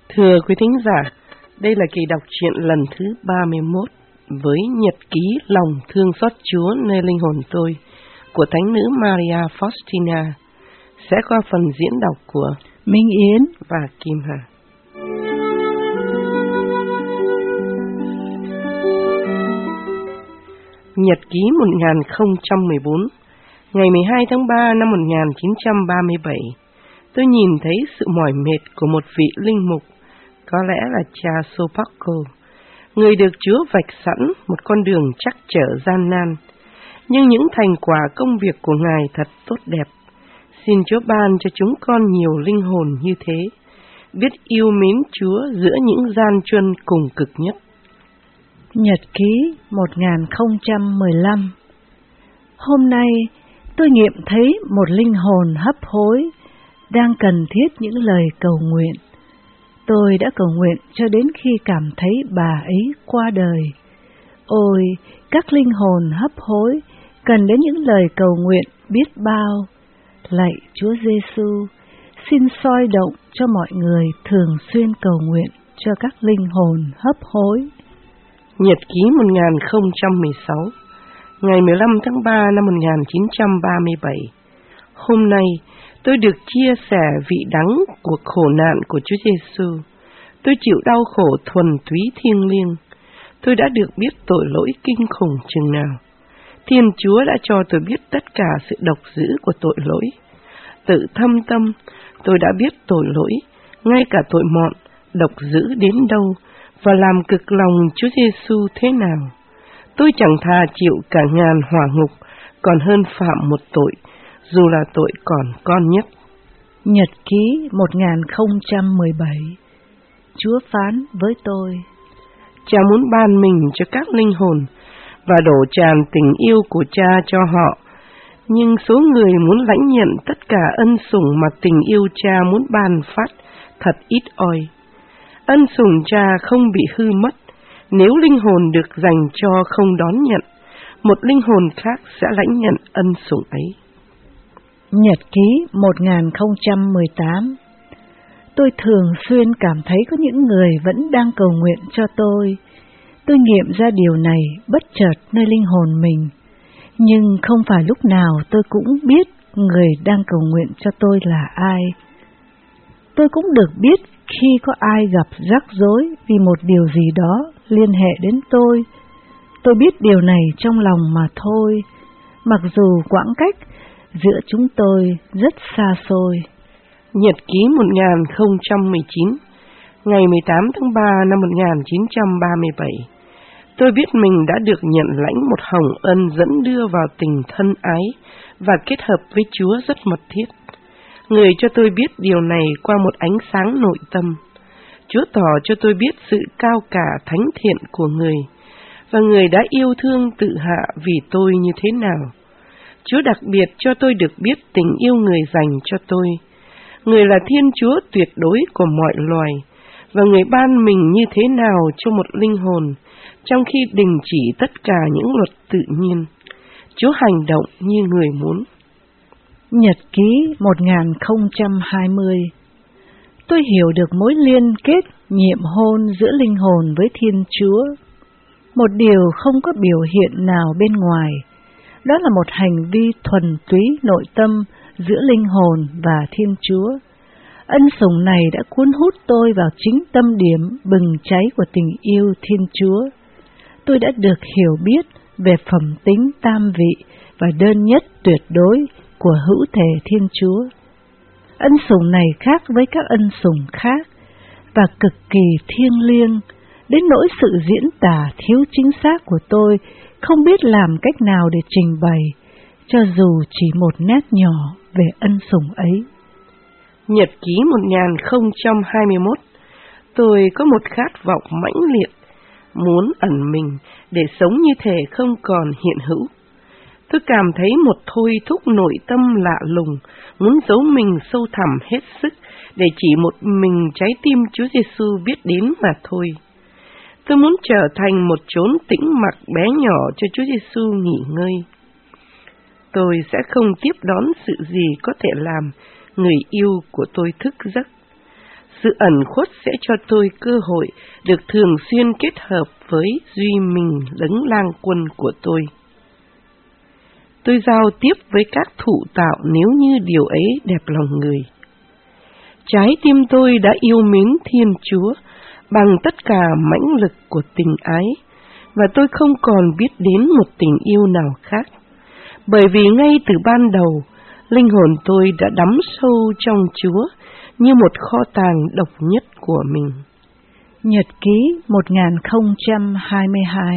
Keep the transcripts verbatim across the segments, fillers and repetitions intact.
Thưa quý thính giả, đây là kỳ đọc truyện lần thứ ba mươi mốt với nhật ký lòng thương xót Chúa nơi linh hồn tôi của Thánh nữ Maria Faustina, sẽ qua phần diễn đọc của Minh Yến và Kim Hà. Nhật ký một nghìn không trăm mười bốn, ngày mười hai tháng ba năm một nghìn chín trăm ba mươi bảy, tôi nhìn thấy sự mỏi mệt của một vị linh mục, có lẽ là cha Sopaco, người được Chúa vạch sẵn một con đường trắc trở gian nan, nhưng những thành quả công việc của Ngài thật tốt đẹp. Xin Chúa ban cho chúng con nhiều linh hồn như thế, biết yêu mến Chúa giữa những gian truân cùng cực nhất. Nhật ký một nghìn không trăm mười lăm. Hôm nay tôi nghiệm thấy một linh hồn hấp hối đang cần thiết những lời cầu nguyện. Tôi đã cầu nguyện cho đến khi cảm thấy bà ấy qua đời. Ôi, các linh hồn hấp hối cần đến những lời cầu nguyện biết bao. Lạy Chúa Giêsu, xin soi động cho mọi người thường xuyên cầu nguyện cho các linh hồn hấp hối. Nhật ký một nghìn không trăm mười sáu, ngày mười lăm tháng ba năm một nghìn chín trăm ba mươi bảy. Hôm nay, tôi được chia sẻ vị đắng của khổ nạn của Chúa Giêsu. Tôi chịu đau khổ thuần túy thiêng liêng. Tôi đã được biết tội lỗi kinh khủng chừng nào. Thiên Chúa đã cho tôi biết tất cả sự độc dữ của tội lỗi. Tự thâm tâm, tôi đã biết tội lỗi, ngay cả tội mọn, độc dữ đến đâu, và làm cực lòng Chúa Giêsu thế nào. Tôi chẳng thà chịu cả ngàn hỏa ngục, còn hơn phạm một tội, dù là tội còn con nhất. Nhật ký một nghìn không trăm mười bảy. Chúa phán với tôi: Cha muốn ban mình cho các linh hồn và đổ tràn tình yêu của Cha cho họ, nhưng số người muốn lãnh nhận tất cả ân sủng mà tình yêu Cha muốn ban phát thật ít ỏi. Ân sủng Cha không bị hư mất. Nếu linh hồn được dành cho không đón nhận, một linh hồn khác sẽ lãnh nhận ân sủng ấy. Nhật ký một nghìn không trăm mười tám. Tôi thường xuyên cảm thấy có những người vẫn đang cầu nguyện cho tôi. Tôi nghiệm ra điều này bất chợt nơi linh hồn mình, nhưng không phải lúc nào tôi cũng biết người đang cầu nguyện cho tôi là ai. Tôi cũng được biết khi có ai gặp rắc rối vì một điều gì đó liên hệ đến tôi. Tôi biết điều này trong lòng mà thôi, mặc dù quãng cách giữa chúng tôi rất xa xôi. Nhật ký một nghìn không trăm mười chín, ngày mười tám tháng ba năm một nghìn chín trăm ba mươi bảy. Tôi biết mình đã được nhận lãnh một hồng ân dẫn đưa vào tình thân ái và kết hợp với Chúa rất mật thiết. Người cho tôi biết điều này qua một ánh sáng nội tâm. Chúa tỏ cho tôi biết sự cao cả thánh thiện của người, và người đã yêu thương tự hạ vì tôi như thế nào. Chúa đặc biệt cho tôi được biết tình yêu người dành cho tôi. Người là Thiên Chúa tuyệt đối của mọi loài, và người ban mình như thế nào cho một linh hồn, trong khi đình chỉ tất cả những luật tự nhiên. Chúa hành động như người muốn. Nhật ký một nghìn không trăm hai mươi. Tôi hiểu được mối liên kết nhiệm hôn giữa linh hồn với Thiên Chúa. Một điều không có biểu hiện nào bên ngoài, đó là một hành vi thuần túy nội tâm giữa linh hồn và Thiên Chúa. Ân sủng này đã cuốn hút tôi vào chính tâm điểm bừng cháy của tình yêu Thiên Chúa. Tôi đã được hiểu biết về phẩm tính tam vị và đơn nhất tuyệt đối của hữu thể Thiên Chúa. Ân sủng này khác với các ân sủng khác và cực kỳ thiêng liêng, đến nỗi sự diễn tả thiếu chính xác của tôi không biết làm cách nào để trình bày, cho dù chỉ một nét nhỏ về ân sủng ấy. Nhật ký một nghìn không trăm hai mươi mốt. Tôi có một khát vọng mãnh liệt, muốn ẩn mình để sống như thể không còn hiện hữu. Tôi cảm thấy một thôi thúc nội tâm lạ lùng, muốn giấu mình sâu thẳm hết sức để chỉ một mình trái tim Chúa Giêsu biết đến mà thôi. Tôi muốn trở thành một chốn tĩnh mặc bé nhỏ cho Chúa Giêsu nghỉ ngơi. Tôi sẽ không tiếp đón sự gì có thể làm người yêu của tôi thức giấc. Sự ẩn khuất sẽ cho tôi cơ hội được thường xuyên kết hợp với Duy Mình Đấng Lang Quân của tôi. Tôi giao tiếp với các thụ tạo nếu như điều ấy đẹp lòng người. Trái tim tôi đã yêu mến Thiên Chúa bằng tất cả mãnh lực của tình ái, và tôi không còn biết đến một tình yêu nào khác, bởi vì ngay từ ban đầu, linh hồn tôi đã đắm sâu trong Chúa như một kho tàng độc nhất của mình. Nhật ký một nghìn không trăm hai mươi hai.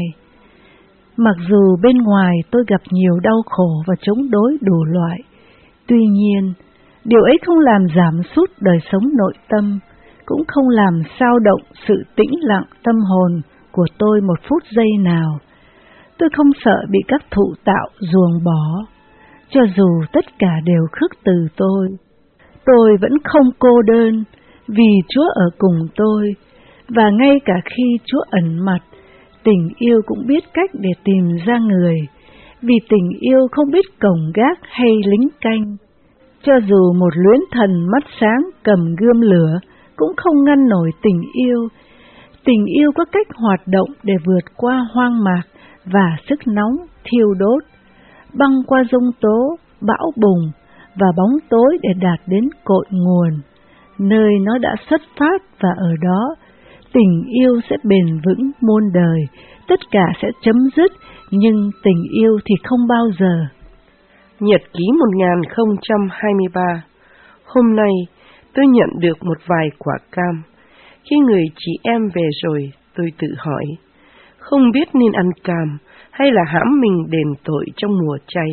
Mặc dù bên ngoài tôi gặp nhiều đau khổ và chống đối đủ loại, tuy nhiên, điều ấy không làm giảm sút đời sống nội tâm, cũng không làm xao động sự tĩnh lặng tâm hồn của tôi một phút giây nào. Tôi không sợ bị các thụ tạo ruồng bỏ, cho dù tất cả đều khước từ tôi. Tôi vẫn không cô đơn, vì Chúa ở cùng tôi, và ngay cả khi Chúa ẩn mặt, tình yêu cũng biết cách để tìm ra người, vì tình yêu không biết cổng gác hay lính canh. Cho dù một luyến thần mắt sáng cầm gươm lửa, cũng không ngăn nổi tình yêu. Tình yêu có cách hoạt động để vượt qua hoang mạc và sức nóng thiêu đốt, băng qua giông tố, bão bùng và bóng tối để đạt đến cội nguồn, nơi nó đã xuất phát, và ở đó tình yêu sẽ bền vững muôn đời. Tất cả sẽ chấm dứt, nhưng tình yêu thì không bao giờ. Nhật ký một nghìn không trăm hai mươi ba. Hôm nay tôi nhận được một vài quả cam. Khi người chị em về rồi, tôi tự hỏi, không biết nên ăn cam hay là hãm mình đền tội trong mùa chay.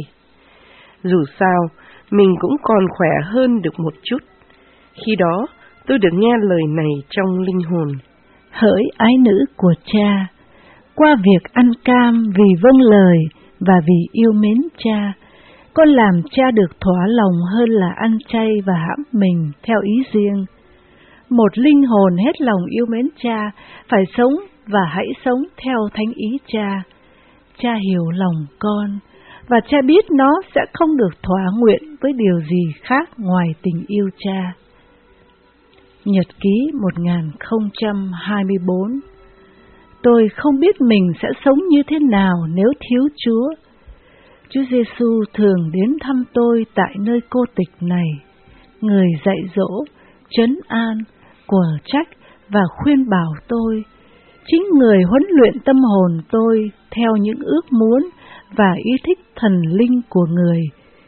Dù sao, mình cũng còn khỏe hơn được một chút. Khi đó, tôi được nghe lời này trong linh hồn. Hỡi ái nữ của Cha, qua việc ăn cam vì vâng lời và vì yêu mến Cha, con làm Cha được thỏa lòng hơn là ăn chay và hãm mình theo ý riêng. Một linh hồn hết lòng yêu mến Cha phải sống và hãy sống theo thánh ý Cha. Cha hiểu lòng con, và Cha biết nó sẽ không được thỏa nguyện với điều gì khác ngoài tình yêu Cha. Nhật ký một nghìn không trăm hai mươi bốn. Tôi không biết mình sẽ sống như thế nào nếu thiếu Chúa. Chúa Giêsu thường đến thăm tôi tại nơi cô tịch này, người dạy dỗ, trấn an, quở trách và khuyên bảo tôi. Chính người huấn luyện tâm hồn tôi theo những ước muốn và ý thích thần linh của người,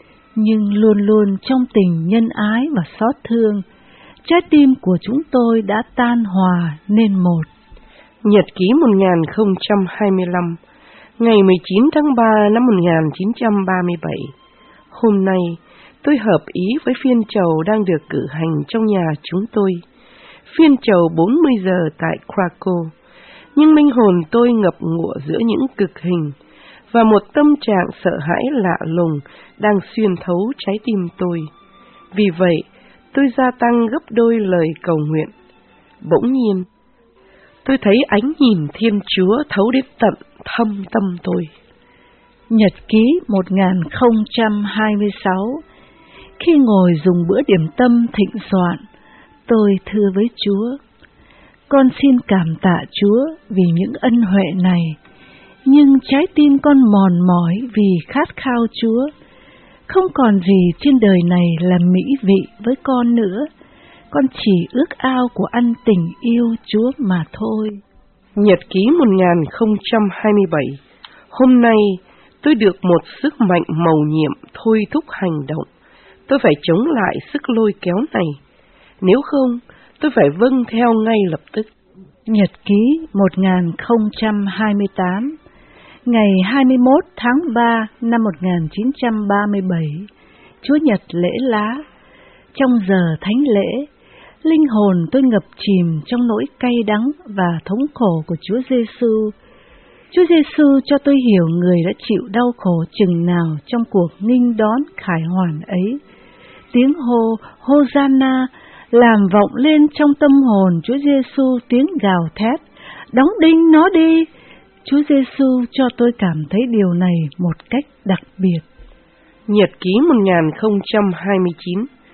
nhưng luôn luôn trong tình nhân ái và xót thương. Trái tim của chúng tôi đã tan hòa nên một. Nhật ký một nghìn không trăm hai mươi lăm. Ngày mười chín tháng ba năm một nghìn chín trăm ba mươi bảy. Hôm nay, tôi hợp ý với phiên chầu đang được cử hành trong nhà chúng tôi. Phiên chầu bốn mươi giờ tại Krakow. Nhưng linh hồn tôi ngập ngụa giữa những cực hình, và một tâm trạng sợ hãi lạ lùng đang xuyên thấu trái tim tôi. Vì vậy, tôi gia tăng gấp đôi lời cầu nguyện. Bỗng nhiên, tôi thấy ánh nhìn Thiên Chúa thấu đến tận thâm tâm tôi. Nhật ký một nghìn không trăm hai mươi sáu. Khi ngồi dùng bữa điểm tâm thịnh soạn, tôi thưa với Chúa, con xin cảm tạ Chúa vì những ân huệ này, nhưng trái tim con mòn mỏi vì khát khao Chúa. Không còn gì trên đời này là mỹ vị với con nữa, con chỉ ước ao của ăn tình yêu Chúa mà thôi. Nhật ký một nghìn không trăm hai mươi bảy. Hôm nay, tôi được một sức mạnh mầu nhiệm thôi thúc hành động. Tôi phải chống lại sức lôi kéo này. Nếu không, tôi phải vâng theo ngay lập tức. Nhật ký một nghìn không trăm hai mươi tám. Ngày hai mươi mốt tháng ba năm một nghìn chín trăm ba mươi bảy, Chúa Nhật lễ lá. Trong giờ thánh lễ, linh hồn tôi ngập chìm trong nỗi cay đắng và thống khổ của Chúa Giêsu. Chúa Giêsu cho tôi hiểu người đã chịu đau khổ chừng nào trong cuộc nghinh đón khải hoàn ấy. Tiếng hô Hosanna làm vọng lên trong tâm hồn Chúa Giêsu tiếng gào thét, đóng đinh nó đi. Chúa Giêsu cho tôi cảm thấy điều này một cách đặc biệt. Nhật ký một nghìn không trăm hai mươi chín.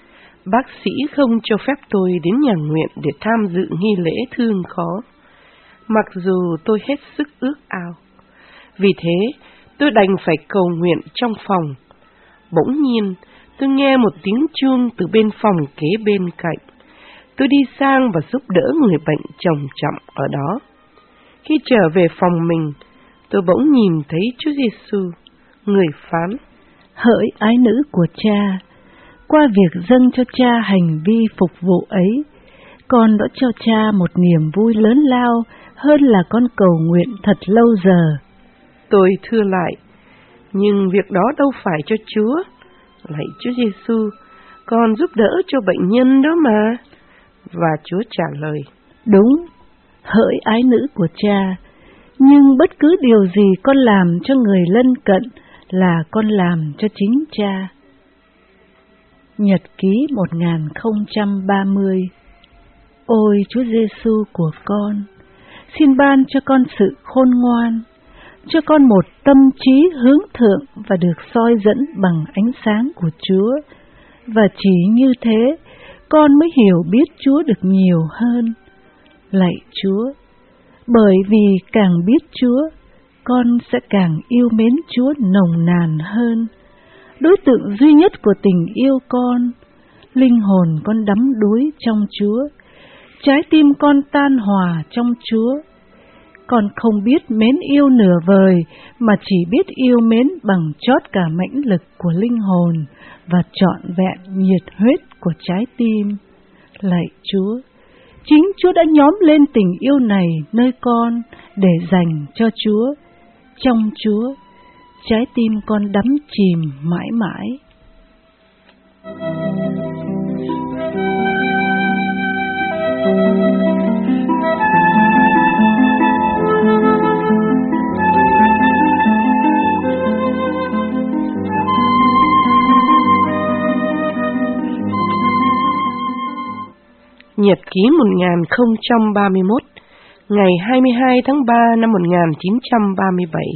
bác sĩ không cho phép tôi đến nhà nguyện để tham dự nghi lễ thương khó, mặc dù tôi hết sức ước ao. Vì thế, tôi đành phải cầu nguyện trong phòng. Bỗng nhiên, tôi nghe một tiếng chuông từ bên phòng kế bên cạnh. Tôi đi sang và giúp đỡ người bệnh chồng chậm ở đó. Khi trở về phòng mình, tôi bỗng nhìn thấy Chúa Giêsu, người phán: Hỡi ái nữ của Cha, qua việc dâng cho Cha hành vi phục vụ ấy, con đã cho Cha một niềm vui lớn lao hơn là con cầu nguyện thật lâu giờ. Tôi thưa lại: Nhưng việc đó đâu phải cho Chúa. Lạy Chúa Giêsu, con giúp đỡ cho bệnh nhân đó mà. Và Chúa trả lời: Đúng, hỡi ái nữ của Cha, nhưng bất cứ điều gì con làm cho người lân cận là con làm cho chính Cha. Nhật ký một nghìn không trăm ba mươi. Ôi Chúa Giêsu của con, xin ban cho con sự khôn ngoan, cho con một tâm trí hướng thượng và được soi dẫn bằng ánh sáng của Chúa, và chỉ như thế, con mới hiểu biết Chúa được nhiều hơn. Lạy Chúa, bởi vì càng biết Chúa, con sẽ càng yêu mến Chúa nồng nàn hơn. Đối tượng duy nhất của tình yêu con, linh hồn con đắm đuối trong Chúa, trái tim con tan hòa trong Chúa. Con không biết mến yêu nửa vời, mà chỉ biết yêu mến bằng chót cả mãnh lực của linh hồn và trọn vẹn nhiệt huyết của trái tim. Lạy Chúa, chính Chúa đã nhóm lên tình yêu này nơi con để dành cho Chúa. Trong Chúa, trái tim con đắm chìm mãi mãi. Nhật ký một nghìn không trăm ba mươi mốt, ngày hai mươi hai tháng ba năm một nghìn chín trăm ba mươi bảy.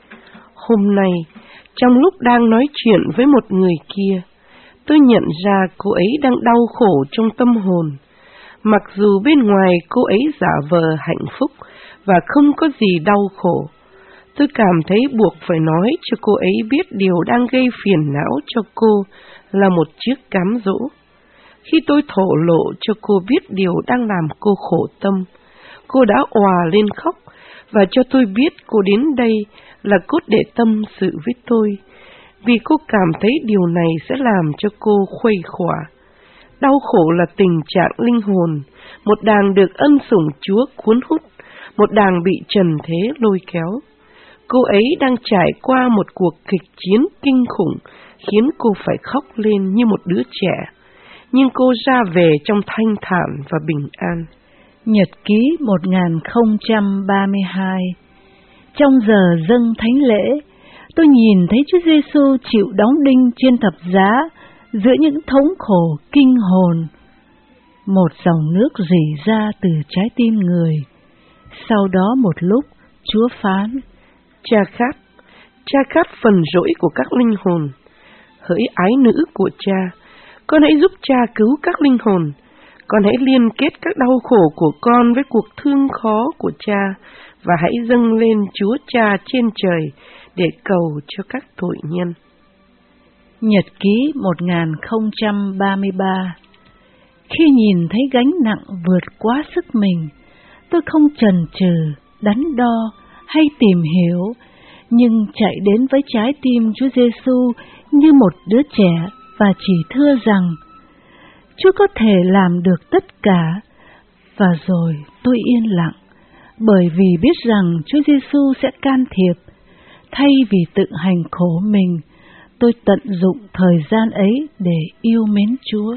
Hôm nay, trong lúc đang nói chuyện với một người kia, tôi nhận ra cô ấy đang đau khổ trong tâm hồn. Mặc dù bên ngoài cô ấy giả vờ hạnh phúc và không có gì đau khổ, tôi cảm thấy buộc phải nói cho cô ấy biết điều đang gây phiền não cho cô là một chiếc cám dỗ. Khi tôi thổ lộ cho cô biết điều đang làm cô khổ tâm, cô đã òa lên khóc và cho tôi biết cô đến đây là cốt để tâm sự với tôi, vì cô cảm thấy điều này sẽ làm cho cô khuây khỏa. Đau khổ là tình trạng linh hồn, một đàng được ân sủng Chúa cuốn hút, một đàng bị trần thế lôi kéo. Cô ấy đang trải qua một cuộc kịch chiến kinh khủng, khiến cô phải khóc lên như một đứa trẻ, nhưng cô ra về trong thanh thản và bình an. Nhật ký một nghìn không trăm ba mươi hai. Trong giờ dâng thánh lễ, tôi nhìn thấy Chúa Giêsu chịu đóng đinh trên thập giá giữa những thống khổ kinh hồn. Một dòng nước rỉ ra từ trái tim người. Sau đó một lúc, Chúa phán: Cha khát, Cha khát phần rỗi của các linh hồn. Hỡi ái nữ của Cha, con hãy giúp Cha cứu các linh hồn. Con hãy liên kết các đau khổ của con với cuộc thương khó của Cha, và hãy dâng lên Chúa Cha trên trời để cầu cho các tội nhân. Nhật ký một nghìn không trăm ba mươi ba. Khi nhìn thấy gánh nặng vượt quá sức mình, tôi không chần chừ, đắn đo hay tìm hiểu, nhưng chạy đến với trái tim Chúa Giêsu như một đứa trẻ và chỉ thưa rằng: Chúa có thể làm được tất cả. Và rồi tôi yên lặng, bởi vì biết rằng Chúa Giêsu sẽ can thiệp. Thay vì tự hành khổ mình, tôi tận dụng thời gian ấy để yêu mến Chúa.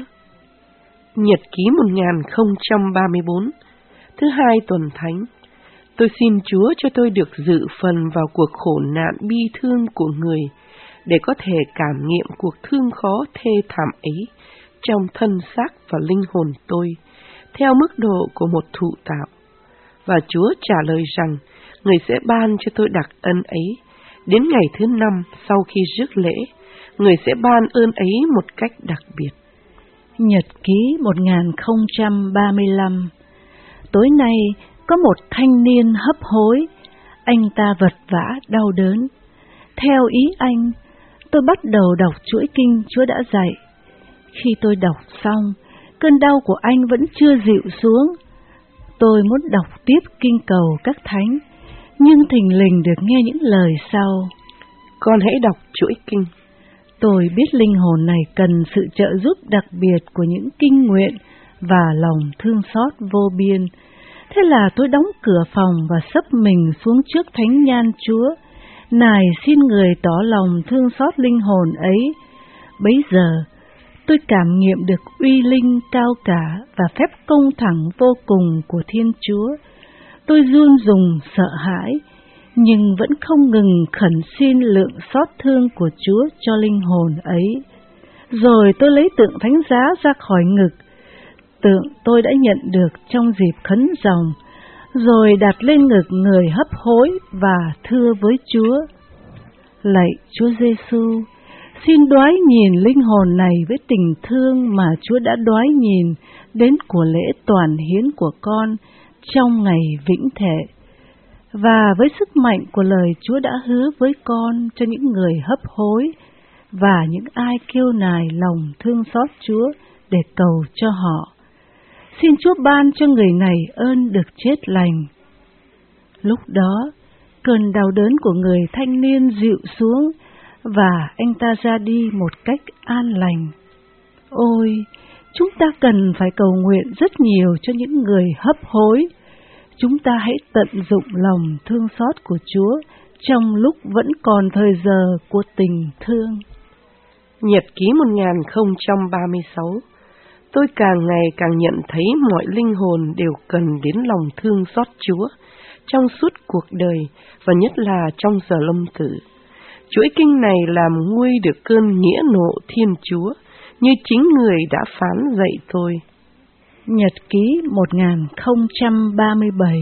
Nhật ký một nghìn không trăm ba mươi bốn, thứ hai tuần thánh. Tôi xin Chúa cho tôi được dự phần vào cuộc khổ nạn bi thương của người, để có thể cảm nghiệm cuộc thương khó thê thảm ấy trong thân xác và linh hồn tôi, theo mức độ của một thụ tạo. Và Chúa trả lời rằng, Người sẽ ban cho tôi đặc ân ấy. Đến ngày thứ năm sau khi rước lễ, Người sẽ ban ơn ấy một cách đặc biệt. Nhật ký một nghìn không trăm ba mươi lăm. Tối nay có một thanh niên hấp hối, anh ta vật vã đau đớn. Theo ý anh, tôi bắt đầu đọc chuỗi kinh Chúa đã dạy. Khi tôi đọc xong, cơn đau của anh vẫn chưa dịu xuống. Tôi muốn đọc tiếp kinh cầu các thánh, nhưng thình lình được nghe những lời sau: Con hãy đọc chuỗi kinh. Tôi biết linh hồn này cần sự trợ giúp đặc biệt của những kinh nguyện và lòng thương xót vô biên. Thế là tôi đóng cửa phòng và sấp mình xuống trước thánh nhan Chúa, nài xin người tỏ lòng thương xót linh hồn ấy. Bấy giờ, tôi cảm nghiệm được uy linh cao cả và phép công thẳng vô cùng của Thiên Chúa. Tôi run rùng sợ hãi, nhưng vẫn không ngừng khẩn xin lượng xót thương của Chúa cho linh hồn ấy. Rồi tôi lấy tượng thánh giá ra khỏi ngực, tượng tôi đã nhận được trong dịp khấn ròng, rồi đặt lên ngực người hấp hối và thưa với Chúa: Lạy Chúa Giêsu, xin đoái nhìn linh hồn này với tình thương mà Chúa đã đoái nhìn đến của lễ toàn hiến của con trong ngày vĩnh thệ, và với sức mạnh của lời Chúa đã hứa với con cho những người hấp hối và những ai kêu nài lòng thương xót Chúa để cầu cho họ. Xin Chúa ban cho người này ơn được chết lành. Lúc đó, cơn đau đớn của người thanh niên dịu xuống và anh ta ra đi một cách an lành. Ôi, chúng ta cần phải cầu nguyện rất nhiều cho những người hấp hối. Chúng ta hãy tận dụng lòng thương xót của Chúa trong lúc vẫn còn thời giờ của tình thương. Nhật ký một nghìn không trăm ba mươi sáu. Tôi càng ngày càng nhận thấy mọi linh hồn đều cần đến lòng thương xót Chúa trong suốt cuộc đời, và nhất là trong giờ lâm tử. Chuỗi kinh này làm nguôi được cơn nghĩa nộ Thiên Chúa, như chính người đã phán dạy tôi. Nhật ký một nghìn không trăm ba mươi bảy.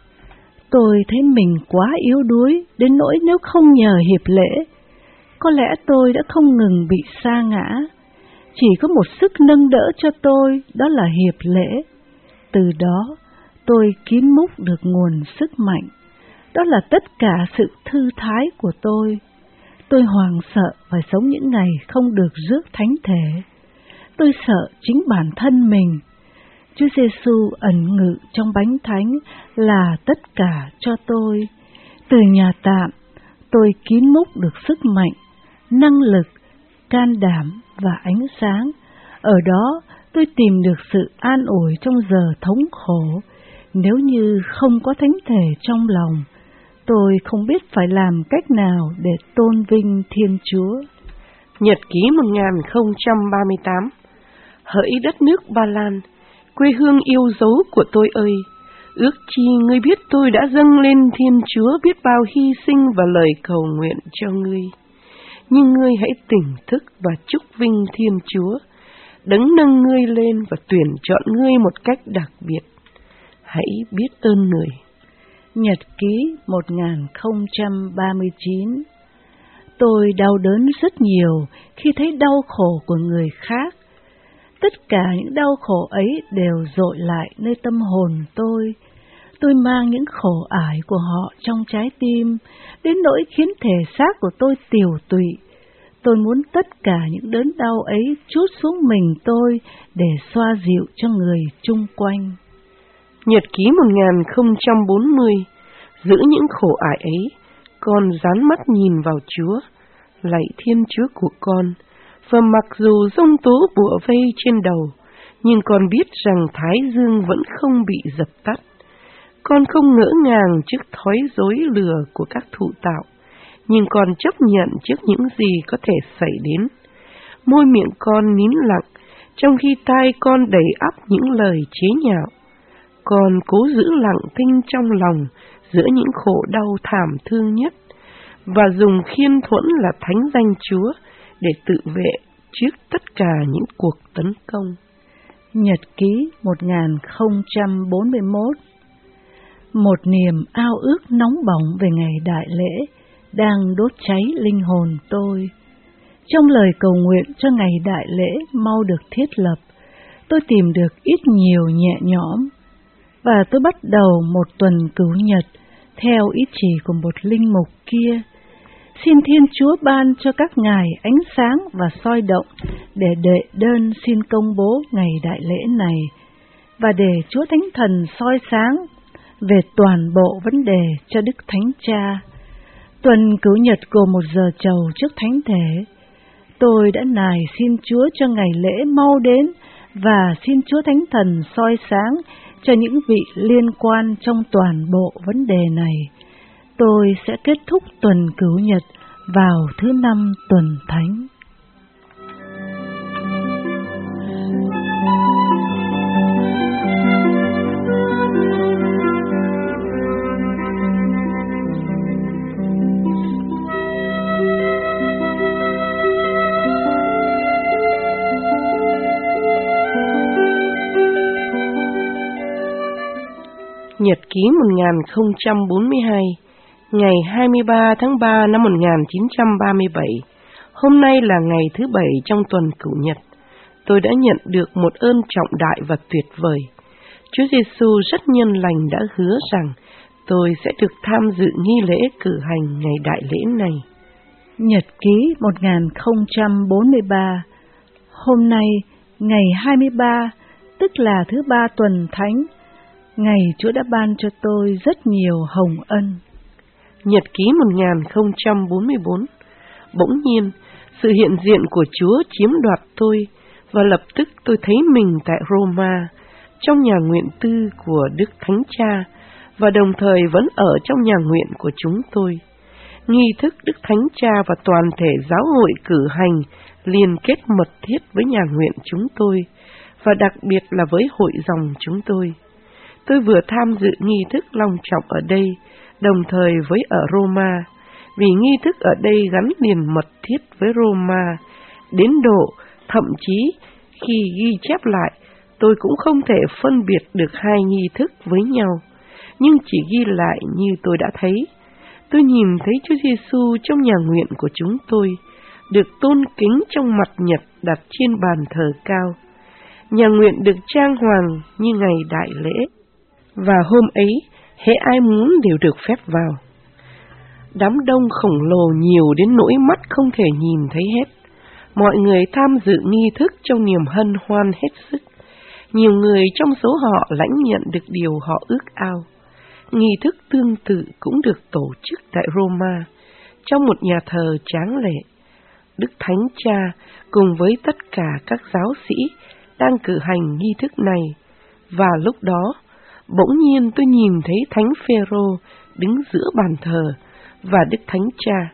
Tôi thấy mình quá yếu đuối đến nỗi nếu không nhờ hiệp lễ, có lẽ tôi đã không ngừng bị sa ngã. Chỉ có một sức nâng đỡ cho tôi, đó là hiệp lễ. Từ đó, tôi kiếm múc được nguồn sức mạnh. Đó là tất cả sự thư thái của tôi. Tôi hoảng sợ phải sống những ngày không được rước thánh thể. Tôi sợ chính bản thân mình. Chúa Giêsu ẩn ngự trong bánh thánh là tất cả cho tôi. Từ nhà tạm, tôi kiếm múc được sức mạnh, năng lực, can đảm và ánh sáng. Ở đó, tôi tìm được sự an ủi trong giờ thống khổ. Nếu như không có thánh thể trong lòng, tôi không biết phải làm cách nào để tôn vinh Thiên Chúa. Nhật ký một nghìn không trăm ba mươi tám. Hỡi đất nước Ba Lan, quê hương yêu dấu của tôi ơi, ước chi ngươi biết tôi đã dâng lên Thiên Chúa biết bao hy sinh và lời cầu nguyện cho ngươi. Nhưng ngươi hãy tỉnh thức và chúc vinh Thiên Chúa, đấng nâng ngươi lên và tuyển chọn ngươi một cách đặc biệt. Hãy biết ơn người. Nhật ký một nghìn không trăm ba mươi chín. Tôi đau đớn rất nhiều khi thấy đau khổ của người khác. Tất cả những đau khổ ấy đều dội lại nơi tâm hồn tôi. Tôi mang những khổ ải của họ trong trái tim, đến nỗi khiến thể xác của tôi tiều tụy. Tôi muốn tất cả những đớn đau ấy trút xuống mình tôi để xoa dịu cho người chung quanh. Nhật ký một nghìn không trăm bốn mươi. Giữ những khổ ải ấy, con dán mắt nhìn vào Chúa, lạy Thiên Chúa của con, và mặc dù giông tố bủa vây trên đầu, nhưng con biết rằng Thái Dương vẫn không bị dập tắt. Con không ngỡ ngàng trước thói dối lừa của các thụ tạo, nhưng con chấp nhận trước những gì có thể xảy đến. Môi miệng con nín lặng, trong khi tai con đầy ắp những lời chế nhạo. Con cố giữ lặng thinh trong lòng giữa những khổ đau thảm thương nhất, và dùng khiên thuẫn là thánh danh Chúa để tự vệ trước tất cả những cuộc tấn công. Nhật ký một nghìn không trăm bốn mươi mốt. Một niềm ao ước nóng bỏng về ngày đại lễ đang đốt cháy linh hồn tôi. Trong lời cầu nguyện cho ngày đại lễ mau được thiết lập, tôi tìm được ít nhiều nhẹ nhõm, và tôi bắt đầu một tuần cửu nhật theo ý chỉ của một linh mục kia. Xin Thiên Chúa ban cho các ngài ánh sáng và soi động để đệ đơn xin công bố ngày đại lễ này, và để Chúa Thánh Thần soi sáng về toàn bộ vấn đề cho Đức Thánh Cha. Tuần cửu nhật gồm một giờ chầu trước Thánh Thể. Tôi đã nài xin Chúa cho ngày lễ mau đến và xin Chúa Thánh Thần soi sáng cho những vị liên quan trong toàn bộ vấn đề này. Tôi sẽ kết thúc tuần cửu nhật vào thứ năm tuần thánh. Nhật ký một nghìn không trăm bốn mươi hai, ngày hai mươi ba tháng ba năm một nghìn chín trăm ba mươi bảy. Hôm nay là ngày thứ bảy trong tuần cửu nhật. Tôi đã nhận được một ơn trọng đại và tuyệt vời. Chúa Giêsu rất nhân lành đã hứa rằng tôi sẽ được tham dự nghi lễ cử hành ngày đại lễ này. Nhật ký một nghìn không trăm bốn mươi ba. Hôm nay, ngày hai mươi ba, tức là thứ ba tuần thánh, ngày Chúa đã ban cho tôi rất nhiều hồng ân. Nhật ký một nghìn không trăm bốn mươi bốn. Bỗng nhiên, sự hiện diện của Chúa chiếm đoạt tôi, và lập tức tôi thấy mình tại Roma, trong nhà nguyện tư của Đức Thánh Cha, và đồng thời vẫn ở trong nhà nguyện của chúng tôi. Nghi thức Đức Thánh Cha và toàn thể giáo hội cử hành liên kết mật thiết với nhà nguyện chúng tôi, và đặc biệt là với hội dòng chúng tôi. Tôi vừa tham dự nghi thức long trọng ở đây, đồng thời với ở Roma, vì nghi thức ở đây gắn liền mật thiết với Roma, đến độ thậm chí khi ghi chép lại, tôi cũng không thể phân biệt được hai nghi thức với nhau, nhưng chỉ ghi lại như tôi đã thấy. Tôi nhìn thấy Chúa Giêsu trong nhà nguyện của chúng tôi, được tôn kính trong mặt nhật đặt trên bàn thờ cao. Nhà nguyện được trang hoàng như ngày đại lễ, và hôm ấy, hễ ai muốn đều được phép vào. Đám đông khổng lồ nhiều đến nỗi mắt không thể nhìn thấy hết. Mọi người tham dự nghi thức trong niềm hân hoan hết sức. Nhiều người trong số họ lãnh nhận được điều họ ước ao. Nghi thức tương tự cũng được tổ chức tại Roma, trong một nhà thờ tráng lệ. Đức Thánh Cha cùng với tất cả các giáo sĩ đang cử hành nghi thức này, và lúc đó, bỗng nhiên tôi nhìn thấy Thánh Phêrô đứng giữa bàn thờ và Đức Thánh Cha.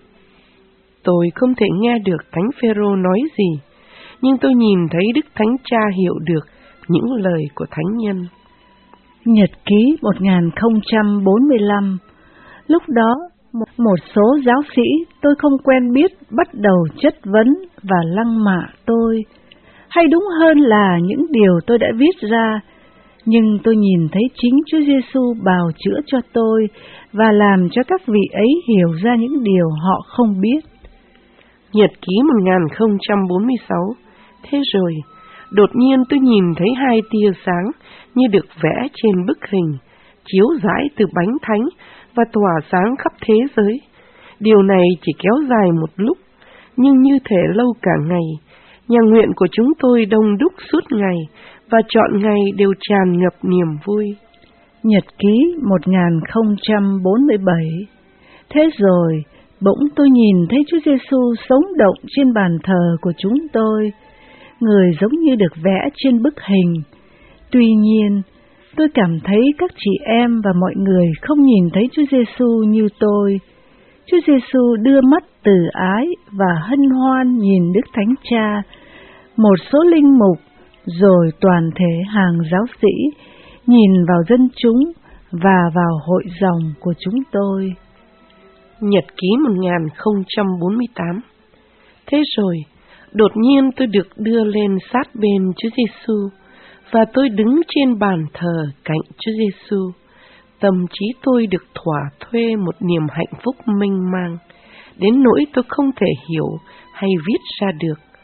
Tôi không thể nghe được Thánh Phêrô nói gì, nhưng tôi nhìn thấy Đức Thánh Cha hiểu được những lời của Thánh Nhân. Nhật ký một nghìn không trăm bốn mươi lăm. Lúc đó, một, một số giáo sĩ tôi không quen biết bắt đầu chất vấn và lăng mạ tôi, hay đúng hơn là những điều tôi đã viết ra. Nhưng tôi nhìn thấy chính Chúa Giêsu bào chữa cho tôi và làm cho các vị ấy hiểu ra những điều họ không biết. Nhật ký một nghìn không trăm bốn mươi sáu. Thế rồi, đột nhiên tôi nhìn thấy hai tia sáng như được vẽ trên bức hình, chiếu rải từ bánh thánh và tỏa sáng khắp thế giới. Điều này chỉ kéo dài một lúc, nhưng như thể lâu cả ngày. Nhà nguyện của chúng tôi đông đúc suốt ngày, và trọn ngày đều tràn ngập niềm vui. Nhật ký một nghìn không trăm bốn mươi bảy. Thế rồi, bỗng tôi nhìn thấy Chúa Giêsu sống động trên bàn thờ của chúng tôi, người giống như được vẽ trên bức hình. Tuy nhiên, tôi cảm thấy các chị em và mọi người không nhìn thấy Chúa Giêsu như tôi. Chúa Giêsu đưa mắt từ ái và hân hoan nhìn Đức Thánh Cha, một số linh mục, rồi toàn thể hàng giáo sĩ, nhìn vào dân chúng và vào hội dòng của chúng tôi. Nhật ký một nghìn không trăm bốn mươi tám. Thế rồi, đột nhiên tôi được đưa lên sát bên Chúa Giêsu, và tôi đứng trên bàn thờ cạnh Chúa Giêsu. Tâm trí tôi được thỏa thuê một niềm hạnh phúc mênh mang, đến nỗi tôi không thể hiểu hay viết ra được.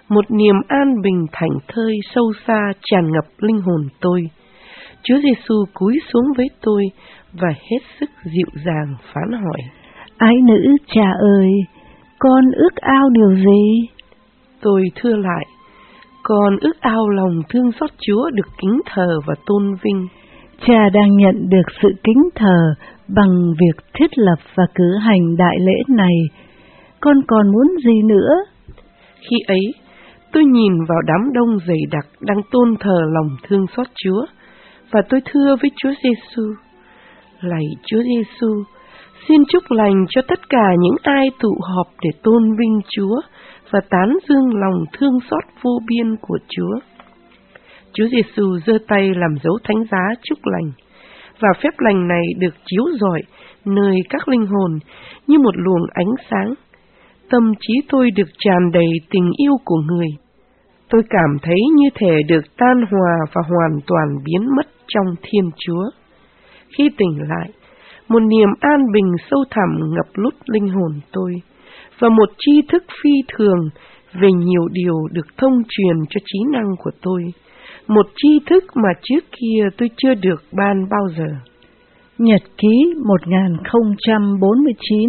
Một niềm an bình thảnh thơi sâu xa tràn ngập linh hồn tôi. Chúa Giêsu cúi xuống với tôi và hết sức dịu dàng phán hỏi: Ái nữ Cha ơi, con ước ao điều gì? Tôi thưa lại: Con ước ao lòng thương xót Chúa được kính thờ và tôn vinh. Cha đang nhận được sự kính thờ bằng việc thiết lập và cử hành đại lễ này. Con còn muốn gì nữa? Khi ấy, tôi nhìn vào đám đông dày đặc đang tôn thờ lòng thương xót Chúa, và tôi thưa với Chúa Giêsu: Lạy Chúa Giêsu, xin chúc lành cho tất cả những ai tụ họp để tôn vinh Chúa và tán dương lòng thương xót vô biên của Chúa. Chúa Giêsu giơ tay làm dấu thánh giá chúc lành, và phép lành này được chiếu rọi nơi các linh hồn như một luồng ánh sáng. Tâm trí tôi được tràn đầy tình yêu của người. Tôi cảm thấy như thể được tan hòa và hoàn toàn biến mất trong Thiên Chúa. Khi tỉnh lại, một niềm an bình sâu thẳm ngập lút linh hồn tôi, và một tri thức phi thường về nhiều điều được thông truyền cho trí năng của tôi, một tri thức mà trước kia tôi chưa được ban bao giờ. Nhật ký một nghìn không trăm bốn mươi chín.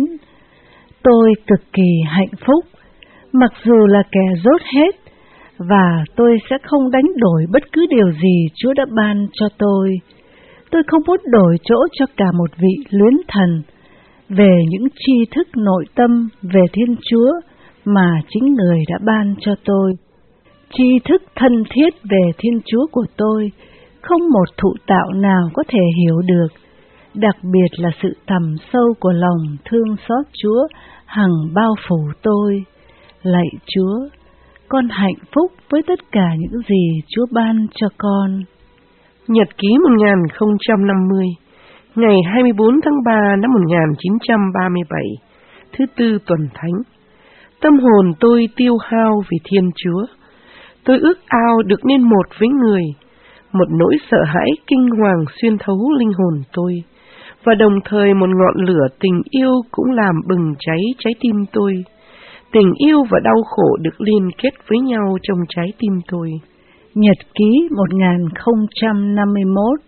Tôi cực kỳ hạnh phúc, mặc dù là kẻ dốt hết, và tôi sẽ không đánh đổi bất cứ điều gì Chúa đã ban cho tôi. Tôi không muốn đổi chỗ cho cả một vị luyến thần về những tri thức nội tâm về Thiên Chúa mà chính Người đã ban cho tôi. Tri thức thân thiết về Thiên Chúa của tôi không một thụ tạo nào có thể hiểu được, đặc biệt là sự thẳm sâu của lòng thương xót Chúa hằng bao phủ tôi. Lạy Chúa, con hạnh phúc với tất cả những gì Chúa ban cho con. Nhật ký một nghìn không trăm năm mươi, ngày hai mươi bốn tháng ba năm một nghìn chín trăm ba mươi bảy, thứ tư tuần thánh. Tâm hồn tôi tiêu hao vì Thiên Chúa. Tôi ước ao được nên một với người. Một nỗi sợ hãi kinh hoàng xuyên thấu linh hồn tôi, và đồng thời một ngọn lửa tình yêu cũng làm bừng cháy trái tim tôi. Tình yêu và đau khổ được liên kết với nhau trong trái tim tôi. Nhật ký một nghìn không trăm năm mươi mốt.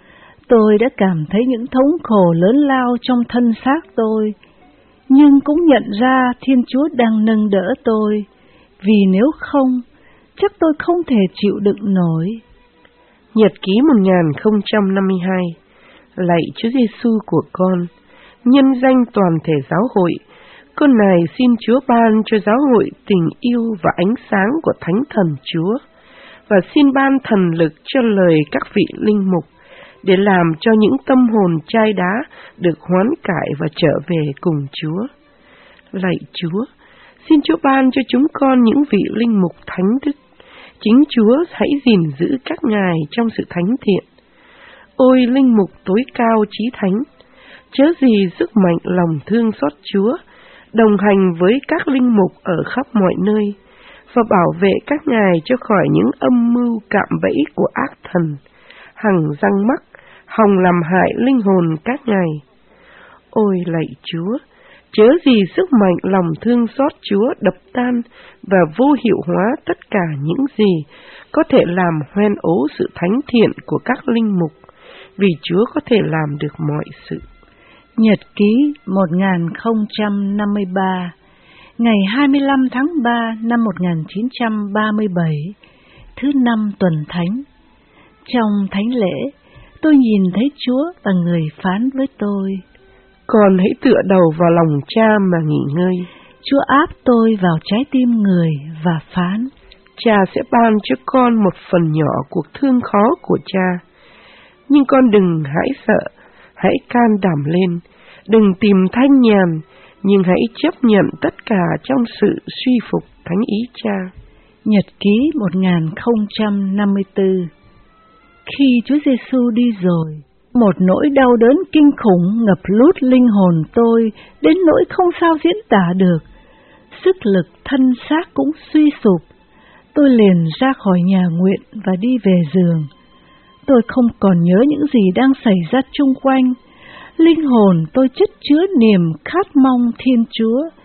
Tôi đã cảm thấy những thống khổ lớn lao trong thân xác tôi, nhưng cũng nhận ra Thiên Chúa đang nâng đỡ tôi, vì nếu không, chắc tôi không thể chịu đựng nổi. Nhật ký một nghìn không trăm năm mươi hai. Lạy Chúa Giêsu của con, nhân danh toàn thể giáo hội, con này xin Chúa ban cho giáo hội tình yêu và ánh sáng của Thánh Thần Chúa, và xin ban thần lực cho lời các vị linh mục, để làm cho những tâm hồn chai đá được hoán cải và trở về cùng Chúa. Lạy Chúa, xin Chúa ban cho chúng con những vị linh mục thánh đức. Chính Chúa hãy gìn giữ các ngài trong sự thánh thiện. Ôi linh mục tối cao chí thánh, chớ gì sức mạnh lòng thương xót Chúa, đồng hành với các linh mục ở khắp mọi nơi, và bảo vệ các ngài cho khỏi những âm mưu cạm bẫy của ác thần, hằng răng mắc, hòng làm hại linh hồn các ngài. Ôi lạy Chúa, chớ gì sức mạnh lòng thương xót Chúa đập tan và vô hiệu hóa tất cả những gì có thể làm hoen ố sự thánh thiện của các linh mục, vì Chúa có thể làm được mọi sự. Nhật ký một nghìn không trăm năm mươi ba, ngày hai mươi lăm tháng ba năm một nghìn chín trăm ba mươi bảy, thứ năm tuần thánh. Trong thánh lễ, tôi nhìn thấy Chúa và Người phán với tôi: Con hãy tựa đầu vào lòng Cha mà nghỉ ngơi. Chúa áp tôi vào trái tim Người và phán: Cha sẽ ban cho con một phần nhỏ cuộc thương khó của Cha. Nhưng con đừng hãi sợ, hãy can đảm lên, đừng tìm thanh nhàn, nhưng hãy chấp nhận tất cả trong sự suy phục thánh ý Cha. Nhật ký một nghìn không trăm năm mươi tư. Khi Chúa Giêsu đi rồi, một nỗi đau đớn kinh khủng ngập lút linh hồn tôi đến nỗi không sao diễn tả được. Sức lực thân xác cũng suy sụp. Tôi liền ra khỏi nhà nguyện và đi về giường. Tôi không còn nhớ những gì đang xảy ra chung quanh. Linh hồn tôi chất chứa niềm khát mong Thiên Chúa,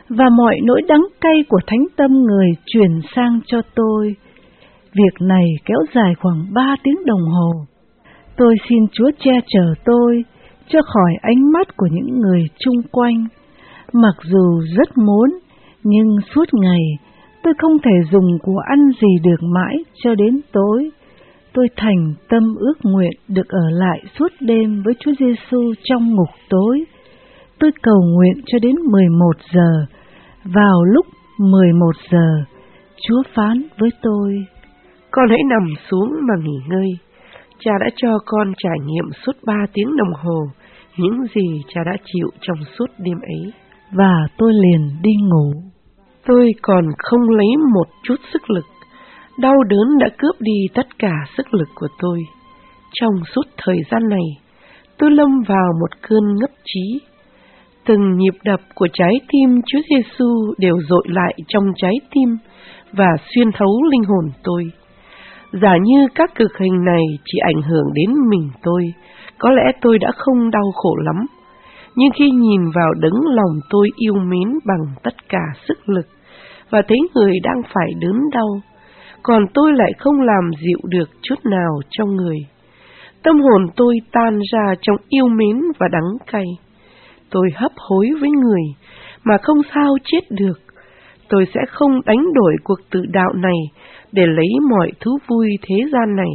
và mọi nỗi đắng cay của thánh tâm Người chuyển sang cho tôi. Việc này kéo dài khoảng ba tiếng đồng hồ. Tôi xin Chúa che chở tôi, cho khỏi ánh mắt của những người chung quanh. Mặc dù rất muốn, nhưng suốt ngày tôi không thể dùng của ăn gì được mãi cho đến tối. Tôi thành tâm ước nguyện được ở lại suốt đêm với Chúa Giêsu trong ngục tối. Tôi cầu nguyện cho đến mười một giờ. Vào lúc mười một giờ, Chúa phán với tôi: Con hãy nằm xuống mà nghỉ ngơi. Cha đã cho con trải nghiệm suốt ba tiếng đồng hồ những gì cha đã chịu trong suốt đêm ấy. Và tôi liền đi ngủ. Tôi còn không lấy một chút sức lực. Đau đớn đã cướp đi tất cả sức lực của tôi. Trong suốt thời gian này, tôi lâm vào một cơn ngất trí. Từng nhịp đập của trái tim Chúa Giêsu đều dội lại trong trái tim và xuyên thấu linh hồn tôi. Giả như các cực hình này chỉ ảnh hưởng đến mình tôi, có lẽ tôi đã không đau khổ lắm. Nhưng khi nhìn vào đấng lòng tôi yêu mến bằng tất cả sức lực và thấy người đang phải đớn đau, còn tôi lại không làm dịu được chút nào cho người, tâm hồn tôi tan ra trong yêu mến và đắng cay. Tôi hấp hối với người mà không sao chết được. Tôi sẽ không đánh đổi cuộc tự đạo này để lấy mọi thú vui thế gian này.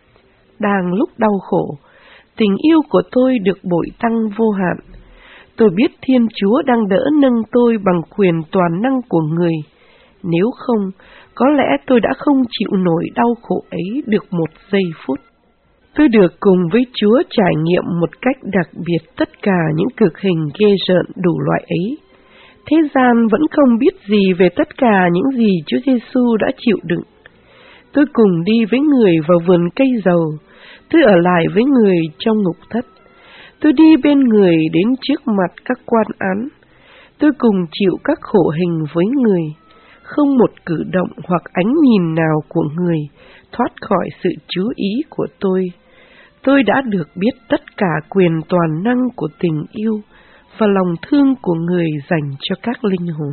Đang lúc đau khổ, tình yêu của tôi được bội tăng vô hạn. Tôi biết Thiên Chúa đang đỡ nâng tôi bằng quyền toàn năng của người. Nếu không, có lẽ tôi đã không chịu nổi đau khổ ấy được một giây phút. Tôi được cùng với Chúa trải nghiệm một cách đặc biệt tất cả những cực hình ghê rợn đủ loại ấy. Thế gian vẫn không biết gì về tất cả những gì Chúa Giêsu đã chịu đựng. Tôi cùng đi với người vào vườn cây dầu. Tôi ở lại với người trong ngục thất. Tôi đi bên người đến trước mặt các quan án. Tôi cùng chịu các khổ hình với người. Không một cử động hoặc ánh nhìn nào của người thoát khỏi sự chú ý của tôi. Tôi đã được biết tất cả quyền toàn năng của tình yêu và lòng thương của người dành cho các linh hồn.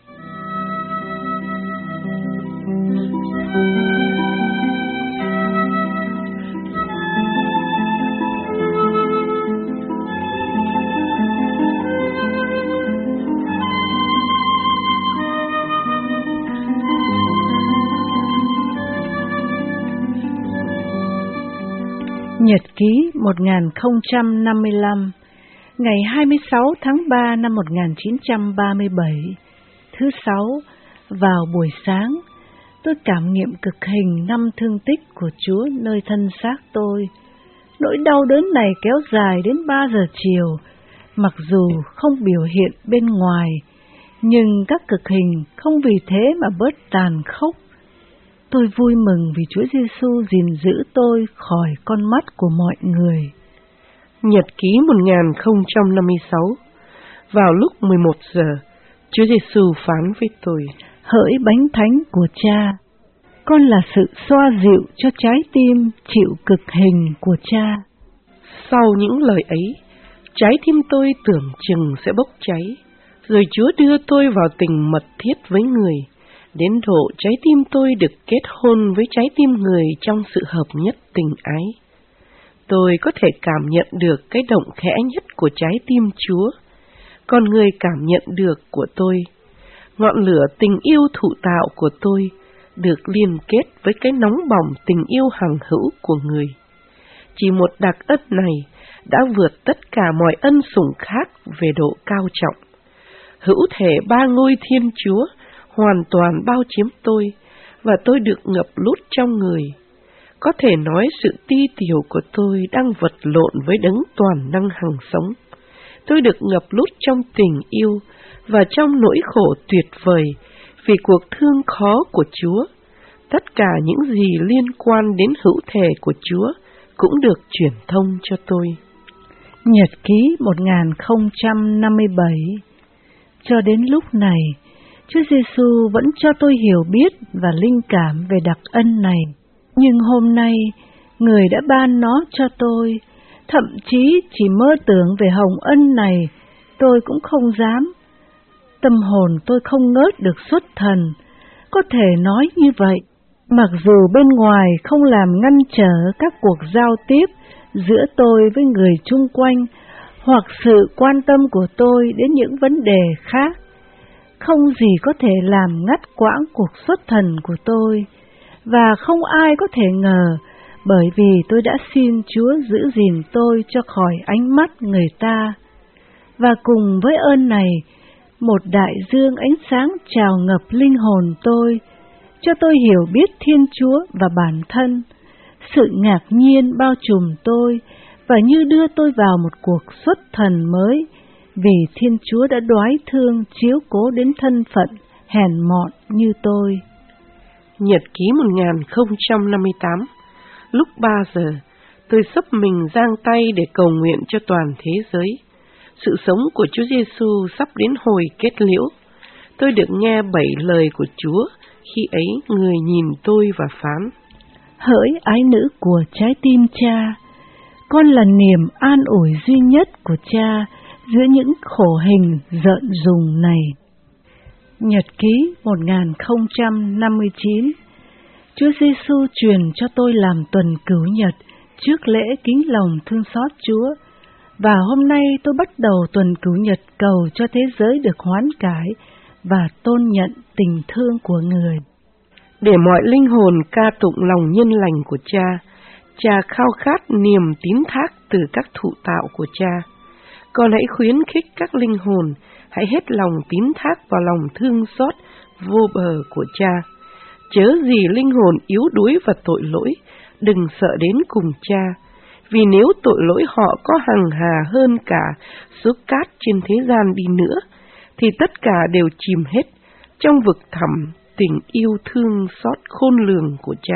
Nhật ký một nghìn không trăm năm mươi lăm, ngày hai mươi sáu tháng ba năm một nghìn chín trăm ba mươi bảy, thứ sáu, vào buổi sáng, tôi cảm nghiệm cực hình năm thương tích của Chúa nơi thân xác tôi. Nỗi đau đớn này kéo dài đến ba giờ chiều, mặc dù không biểu hiện bên ngoài, nhưng các cực hình không vì thế mà bớt tàn khốc. Tôi vui mừng vì Chúa Giêsu gìn giữ tôi khỏi con mắt của mọi người. Nhật ký một nghìn không trăm năm mươi sáu. Vào lúc mười một giờ, Chúa Giêsu phán với tôi: Hỡi bánh thánh của Cha, con là sự xoa dịu cho trái tim chịu cực hình của Cha. Sau những lời ấy, trái tim tôi tưởng chừng sẽ bốc cháy, rồi Chúa đưa tôi vào tình mật thiết với người, đến độ trái tim tôi được kết hôn với trái tim người trong sự hợp nhất tình ái. Tôi có thể cảm nhận được cái động khẽ nhất của trái tim Chúa, còn người cảm nhận được của tôi. Ngọn lửa tình yêu thụ tạo của tôi được liên kết với cái nóng bỏng tình yêu hằng hữu của người. Chỉ một đặc ân này đã vượt tất cả mọi ân sủng khác về độ cao trọng. Hữu thể ba ngôi Thiên Chúa hoàn toàn bao chiếm tôi, và tôi được ngập lút trong người. Có thể nói sự ti tiều của tôi đang vật lộn với đấng toàn năng hằng sống. Tôi được ngập lút trong tình yêu và trong nỗi khổ tuyệt vời vì cuộc thương khó của Chúa. Tất cả những gì liên quan đến hữu thể của Chúa cũng được truyền thông cho tôi. Nhật ký một nghìn không trăm năm mươi bảy. Cho đến lúc này, Chúa Giêsu vẫn cho tôi hiểu biết và linh cảm về đặc ân này. Nhưng hôm nay, Người đã ban nó cho tôi. Thậm chí chỉ mơ tưởng về hồng ân này, tôi cũng không dám. Tâm hồn tôi không ngớt được xuất thần, có thể nói như vậy, mặc dù bên ngoài không làm ngăn trở các cuộc giao tiếp giữa tôi với người chung quanh, hoặc sự quan tâm của tôi đến những vấn đề khác. Không gì có thể làm ngắt quãng cuộc xuất thần của tôi, và không ai có thể ngờ, bởi vì tôi đã xin Chúa giữ gìn tôi cho khỏi ánh mắt người ta. Và cùng với ơn này, một đại dương ánh sáng trào ngập linh hồn tôi, cho tôi hiểu biết Thiên Chúa và bản thân. Sự ngạc nhiên bao trùm tôi, và như đưa tôi vào một cuộc xuất thần mới, vì Thiên Chúa đã đoái thương chiếu cố đến thân phận hèn mọn như tôi. Nhật ký một nghìn không trăm năm mươi tám. Lúc ba giờ, tôi xấp mình giang tay để cầu nguyện cho toàn thế giới. Sự sống của Chúa Giêsu sắp đến hồi kết liễu. Tôi được nghe bảy lời của Chúa, khi ấy người nhìn tôi và phán: Hỡi ái nữ của trái tim Cha, con là niềm an ủi duy nhất của Cha giữa những khổ hình rợn rùng này. Nhật ký một nghìn không trăm năm mươi chín. Chúa Giêsu truyền cho tôi làm tuần cửu nhật trước lễ kính lòng thương xót Chúa, và hôm nay tôi bắt đầu tuần cửu nhật cầu cho thế giới được hoán cải và tôn nhận tình thương của người. Để mọi linh hồn ca tụng lòng nhân lành của Cha, Cha khao khát niềm tín thác từ các thụ tạo của Cha. Con hãy khuyến khích các linh hồn, hãy hết lòng tín thác vào lòng thương xót vô bờ của Cha. Chớ gì linh hồn yếu đuối và tội lỗi, đừng sợ đến cùng Cha, vì nếu tội lỗi họ có hằng hà hơn cả số cát trên thế gian đi nữa, thì tất cả đều chìm hết trong vực thẳm tình yêu thương xót khôn lường của Cha.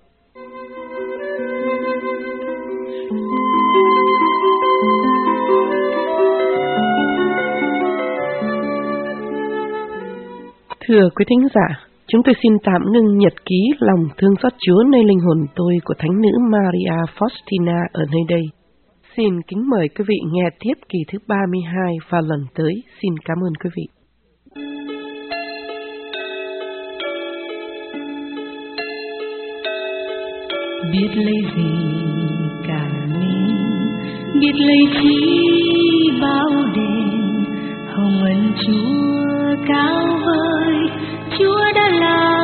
Thưa quý thính giả, chúng tôi xin tạm ngưng nhật ký lòng thương xót Chúa nơi linh hồn tôi của Thánh nữ Maria Faustina ở nơi đây. Xin kính mời quý vị nghe tiếp kỳ thứ ba mươi hai và lần tới. Xin cảm ơn quý vị. Biết lấy gì cả mình, biết lấy chi bao đền, hồng ân Chúa cao vời, Chúa đã làm